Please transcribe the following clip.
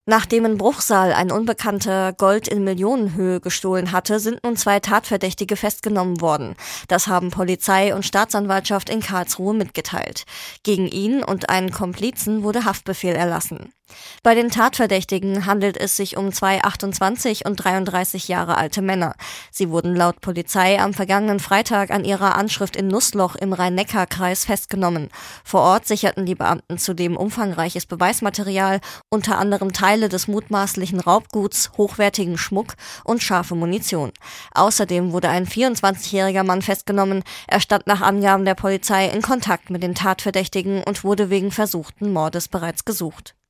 Nachdem in Bruchsal ein Unbekannter Gold in Millionenhöhe gestohlen hatte, sind nun 2 Tatverdächtige festgenommen worden. Das haben Polizei und Staatsanwaltschaft in Karlsruhe mitgeteilt. Gegen ihn und einen Komplizen wurde Haftbefehl erlassen. Bei den Tatverdächtigen handelt es sich um 2 28 und 33 Jahre alte Männer. Sie wurden laut Polizei am vergangenen Freitag an ihrer Anschrift in Nußloch im Rhein-Neckar-Kreis festgenommen. Vor Ort sicherten die Beamten zudem umfangreiches Beweismaterial, unter anderem Teile des mutmaßlichen Raubguts, hochwertigen Schmuck und scharfe Munition. Außerdem wurde ein 24-jähriger Mann festgenommen. Er stand nach Angaben der Polizei in Kontakt mit den Tatverdächtigen und wurde wegen versuchten Mordes bereits gesucht.